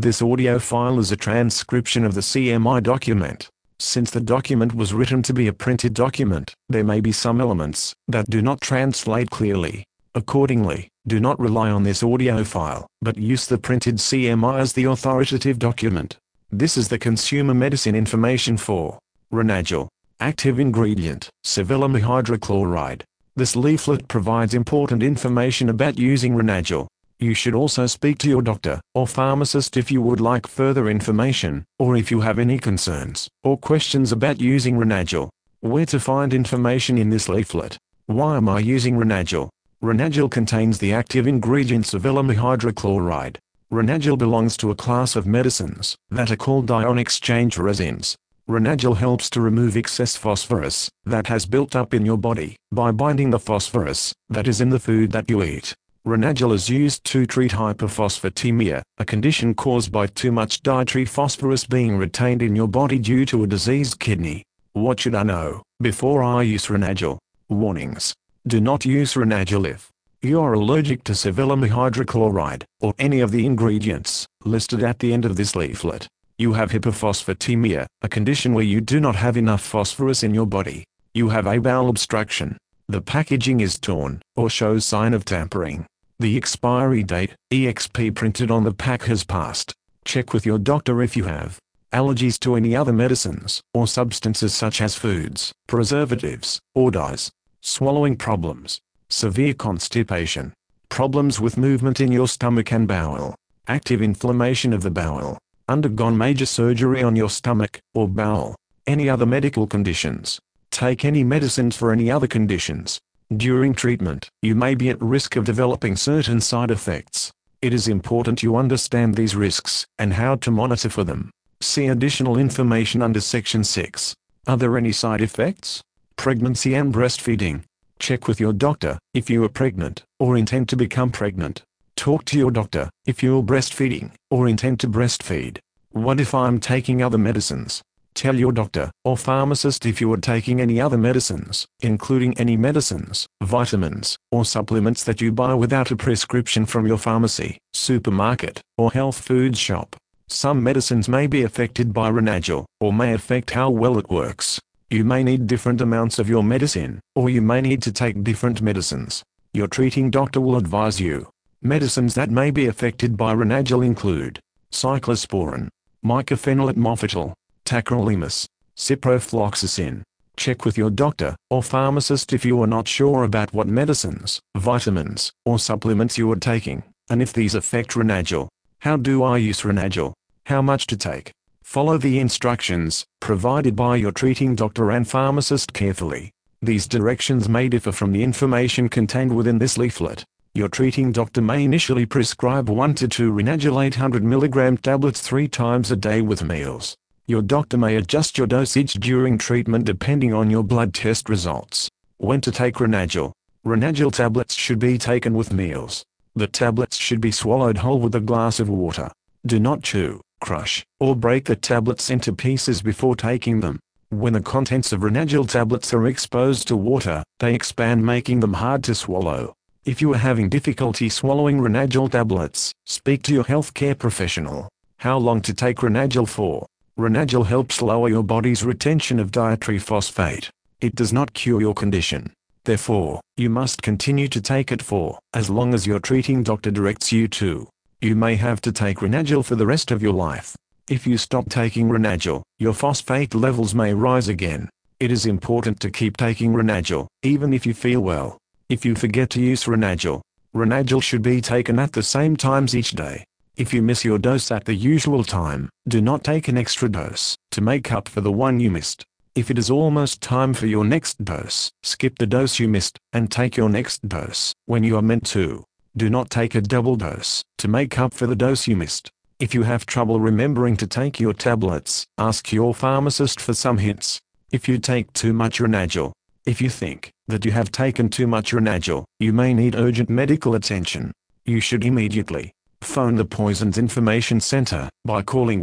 This audio file is a transcription of the CMI document. Since the document was written to be a printed document, there may be some elements that do not translate clearly. Accordingly, do not rely on this audio file, but use the printed CMI as the authoritative document. This is the consumer medicine information for Ranagel. Active ingredient, cevilamine hydrochloride. This leaflet provides important information about using Ranagel. You should also speak to your doctor or pharmacist if you would like further information, or if you have any concerns or questions about using Ranagel. Where to find information in this leaflet? Why am I using Ranagel? Ranagel contains the active ingredient cevilamine hydrochloride. Ranagel belongs to a class of medicines that are called ion exchange resins. Ranagel helps to remove excess phosphorus that has built up in your body by binding the phosphorus that is in the food that you eat. Ranagel is used to treat hyperphosphatemia, a condition caused by too much dietary phosphorus being retained in your body due to a diseased kidney. What should I know before I use Ranagel? Warnings. Do not use Ranagel if you are allergic to cevilamine hydrochloride or any of the ingredients listed at the end of this leaflet. You have hyperphosphatemia, a condition where you do not have enough phosphorus in your body. You have a bowel obstruction. The packaging is torn or shows sign of tampering. The expiry date, EXP printed on the pack, has passed. Check with your doctor if you have allergies to any other medicines or substances such as foods, preservatives, or dyes. Swallowing problems. Severe constipation. Problems with movement in your stomach and bowel. Active inflammation of the bowel. Undergone major surgery on your stomach or bowel. Any other medical conditions. Take any medicines for any other conditions. During treatment, you may be at risk of developing certain side effects. It is important you understand these risks and how to monitor for them. See additional information under Section 6. Are there any side effects? Pregnancy and breastfeeding. Check with your doctor if you are pregnant or intend to become pregnant. Talk to your doctor if you're breastfeeding or intend to breastfeed. What if I'm taking other medicines? Tell your doctor or pharmacist if you are taking any other medicines, including any medicines, vitamins, or supplements that you buy without a prescription from your pharmacy, supermarket, or health food shop. Some medicines may be affected by Ranagel, or may affect how well it works. You may need different amounts of your medicine, or you may need to take different medicines. Your treating doctor will advise you. Medicines that may be affected by Ranagel include cyclosporin, mycophenolate mofetil, tacrolimus, ciprofloxacin. Check with your doctor or pharmacist if you are not sure about what medicines, vitamins, or supplements you are taking, and if these affect Ranagel. How do I use Ranagel? How much to take? Follow the instructions provided by your treating doctor and pharmacist carefully. These directions may differ from the information contained within this leaflet. Your treating doctor may initially prescribe 1 to 2 Ranagel 800 mg tablets 3 times a day with meals. Your doctor may adjust your dosage during treatment depending on your blood test results. When to take Ranagel? Ranagel tablets should be taken with meals. The tablets should be swallowed whole with a glass of water. Do not chew, crush, or break the tablets into pieces before taking them. When the contents of Ranagel tablets are exposed to water, they expand, making them hard to swallow. If you are having difficulty swallowing Ranagel tablets, speak to your healthcare professional. How long to take Ranagel for? Ranagel helps lower your body's retention of dietary phosphate. It does not cure your condition. Therefore, you must continue to take it for as long as your treating doctor directs you to. You may have to take Ranagel for the rest of your life. If you stop taking Ranagel, your phosphate levels may rise again. It is important to keep taking Ranagel, even if you feel well. If you forget to use Ranagel, Ranagel should be taken at the same times each day. If you miss your dose at the usual time, do not take an extra dose to make up for the one you missed. If it is almost time for your next dose, skip the dose you missed and take your next dose when you are meant to. Do not take a double dose to make up for the dose you missed. If you have trouble remembering to take your tablets, ask your pharmacist for some hints. If you take too much Ranagel. If you think that you have taken too much Ranagel, you may need urgent medical attention. You should immediately phone the Poisons Information Center by calling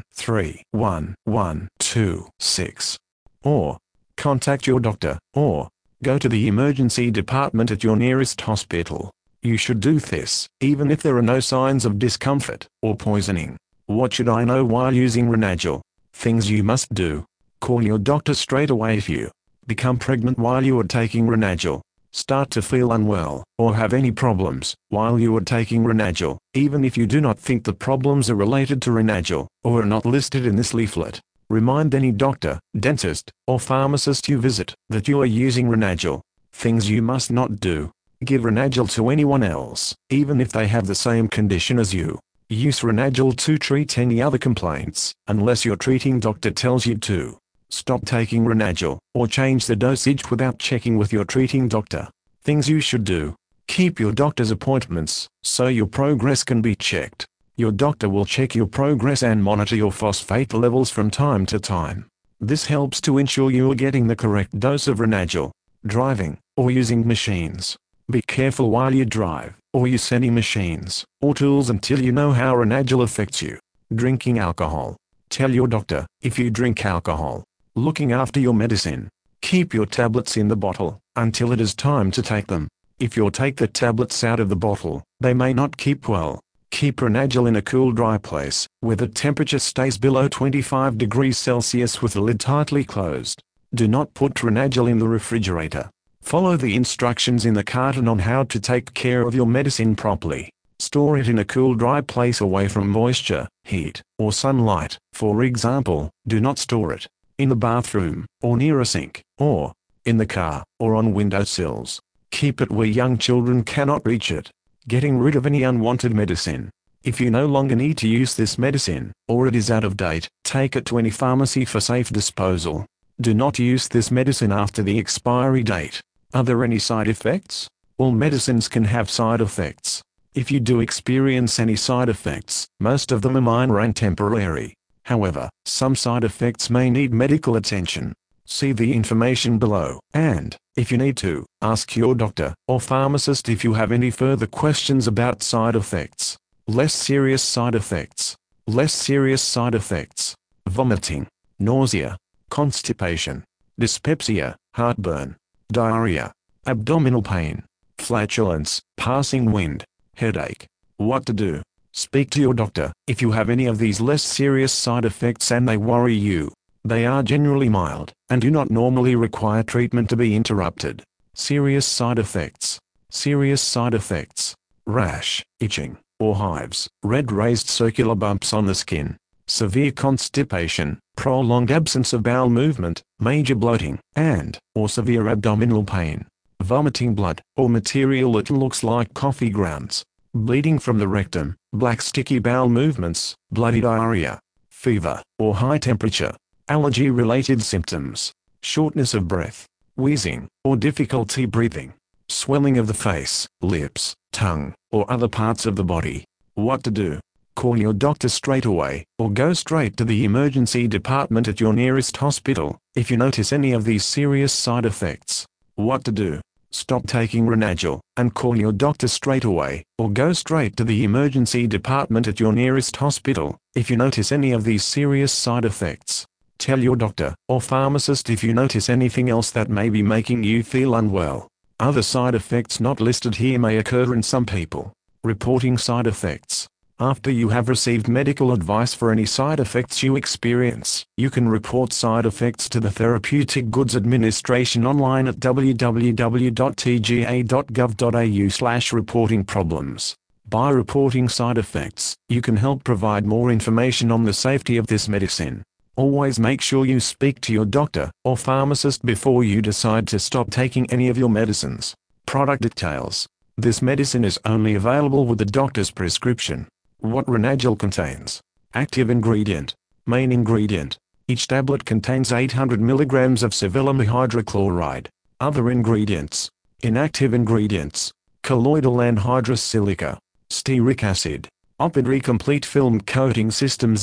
1-311-26, or contact your doctor, or go to the emergency department at your nearest hospital. You should do this, even if there are no signs of discomfort or poisoning. What should I know while using Renagel? Things you must do. Call your doctor straight away if you become pregnant while you are taking Renagel, start to feel unwell, or have any problems while you are taking Renagel, even if you do not think the problems are related to Renagel, or are not listed in this leaflet. Remind any doctor, dentist, or pharmacist you visit that you are using Renagel. Things you must not do. Give Renagel to anyone else, even if they have the same condition as you. Use Renagel to treat any other complaints, unless your treating doctor tells you to. Stop taking Renagel, or change the dosage without checking with your treating doctor. Things you should do. Keep your doctor's appointments, so your progress can be checked. Your doctor will check your progress and monitor your phosphate levels from time to time. This helps to ensure you are getting the correct dose of Renagel. Driving, or using machines. Be careful while you drive, or use any machines, or tools until you know how Renagel affects you. Drinking alcohol. Tell your doctor if you drink alcohol. Looking after your medicine. Keep your tablets in the bottle until it is time to take them. If you take the tablets out of the bottle, they may not keep well. Keep Renagel in a cool, dry place, where the temperature stays below 25 degrees Celsius with the lid tightly closed. Do not put Renagel in the refrigerator. Follow the instructions in the carton on how to take care of your medicine properly. Store it in a cool, dry place away from moisture, heat, or sunlight. For example, do not store it in the bathroom, or near a sink, or in the car, or on windowsills. Keep it where young children cannot reach it. Getting rid of any unwanted medicine. If you no longer need to use this medicine, or it is out of date, take it to any pharmacy for safe disposal. Do not use this medicine after the expiry date. Are there any side effects? All medicines can have side effects. If you do experience any side effects, most of them are minor and temporary. However, some side effects may need medical attention. See the information below, and, if you need to, ask your doctor or pharmacist if you have any further questions about side effects. Less serious side effects. Less serious side effects. Vomiting, nausea, constipation, dyspepsia, heartburn, diarrhea, abdominal pain, flatulence, passing wind, headache. What to do? Speak to your doctor if you have any of these less serious side effects and they worry you. They are generally mild, and do not normally require treatment to be interrupted. Serious side effects. Serious side effects. Rash, itching, or hives, red raised circular bumps on the skin. Severe constipation, prolonged absence of bowel movement, major bloating, or severe abdominal pain. Vomiting blood, or material that looks like coffee grounds. Bleeding from the rectum, black sticky bowel movements, bloody diarrhea. Fever, or high temperature. Allergy-related symptoms. Shortness of breath. Wheezing, or difficulty breathing. Swelling of the face, lips, tongue, or other parts of the body. What to do? Call your doctor straight away, or go straight to the emergency department at your nearest hospital, if you notice any of these serious side effects. What to do? Stop taking Renagel, and call your doctor straight away, or go straight to the emergency department at your nearest hospital, if you notice any of these serious side effects. Tell your doctor or pharmacist if you notice anything else that may be making you feel unwell. Other side effects not listed here may occur in some people. Reporting side effects. After you have received medical advice for any side effects you experience, you can report side effects to the Therapeutic Goods Administration online at www.tga.gov.au/reportingproblems. By reporting side effects, you can help provide more information on the safety of this medicine. Always make sure you speak to your doctor or pharmacist before you decide to stop taking any of your medicines. Product details. This medicine is only available with the doctor's prescription. What Renagel contains. Active ingredient. Main ingredient. Each tablet contains 800 mg of cevilamine hydrochloride. Other ingredients. Inactive ingredients. Colloidal anhydrous silica. Stearic acid. Opidre Complete Film Coating System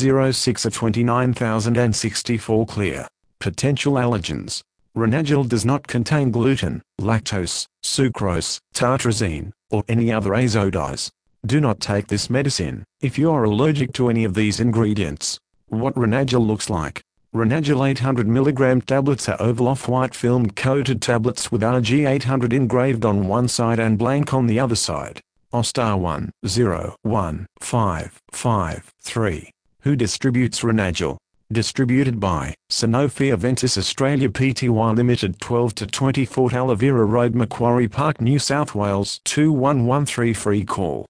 06A29064 Clear. Potential allergens. Renagel does not contain gluten, lactose, sucrose, tartrazine, or any other azodies. Do not take this medicine if you are allergic to any of these ingredients. What Renagel looks like. Renagel 800 mg tablets are oval off-white film-coated tablets with RG800 engraved on one side and blank on the other side. OSTAR 1 0 1 5 5 3. Who distributes Renagel? Distributed by Sanofi Aventis Australia Pty Limited, 12 to 20 Fort Alavera Road, Macquarie Park, New South Wales 21133. Free call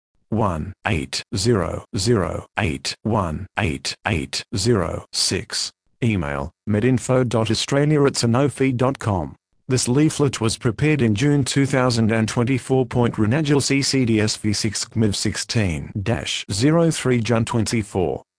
1-8008188806. Email medinfo.australia@sanofi.com. This leaflet was prepared in June 2024. Renagel CCDS V6 CMIV 16-03 Jun 24.